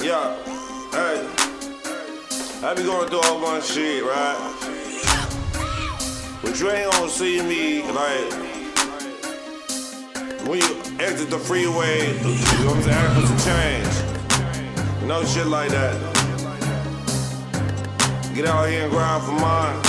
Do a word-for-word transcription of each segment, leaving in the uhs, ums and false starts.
Yeah, hey, I be going through all my shit, right? But you ain't gonna see me like when you exit the freeway. You know what I'm saying? Ask for some change. No shit like that. Get out here and grind for mine.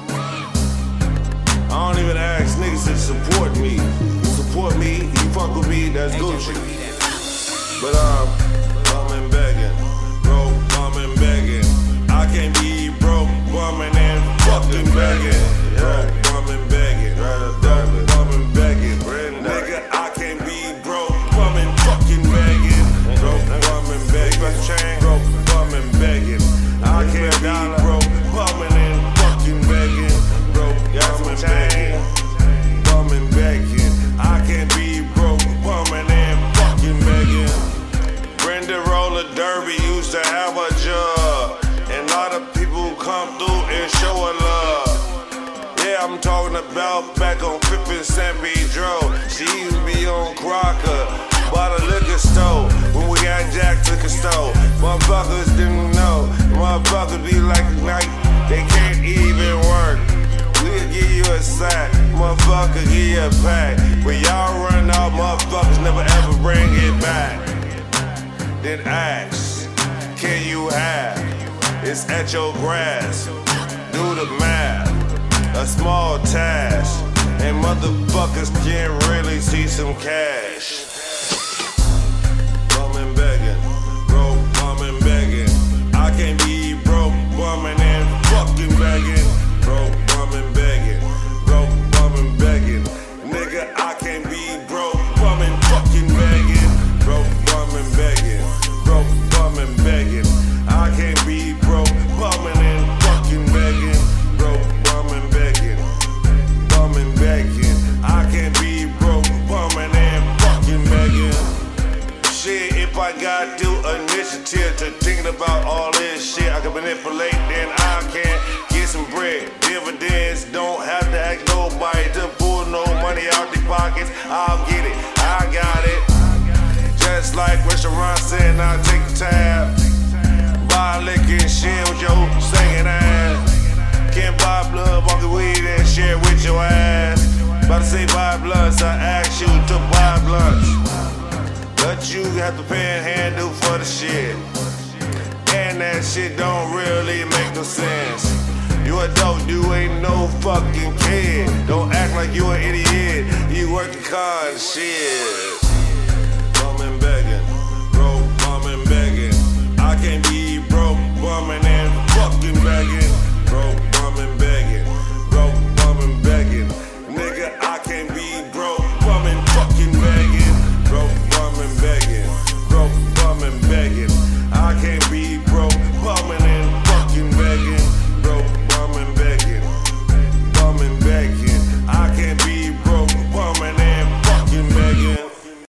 I don't even ask niggas to support me. You support me, you fuck with me, that's Gucci. But um, bumming begging, broke, bumming begging. I can't be broke, bumming and fucking begging. Broke, bumming begging, bumming, bumming begging. Nigga, I can't be broke, bumming, fucking begging. Broke, bumming begging, broke, bumming begging. I can't be broke, bumming and fucking begging. Broke, bumming begging, bumming begging. I can't be broke, bumming and fucking begging. Brenda Roller Derby used to have a job, and a lot of people come through and show her love. Yeah, I'm talking about back on Fifth and San Pedro. She used to be on Crocker by the liquor store when we got Jack to the store. Motherfuckers didn't know. Motherfuckers be like night, they can't even work. We'll give you a sack, motherfucker, give you a pack. But y'all run out, motherfuckers never ever bring it back. Then ask, can you have? It's at your grasp. Do the math, a small task, and motherfuckers can really see some cash. Bumming begging, broke, bumming begging. I can't be broke, bumming and fucking begging. Broke, bumming begging, broke, bumming begging. Nigga, I can't be broke, bumming, fucking begging. Broke, bumming begging, broke, bumming begging. I can't be broke, bumming and fucking begging. Broke, bumming begging, bumming begging. I can't be broke, bumming and fucking begging. Shit, if I got due initiative to thinking about all this shit, I can manipulate, then I can get some bread. Dividends, don't have to ask nobody to pull no money out their pockets. I'll get it, I got it. Just like restaurant saying I'll take the tab. Buy liquor and share with your singing ass. Can't buy blood, walking weed and share with your ass. About to say buy blunts, I ask you to buy blunts. But you have to panhandle for the shit. And that shit don't really make no sense. You a dope, you ain't no fucking kid. Don't act like you an idiot. You work the con, shit.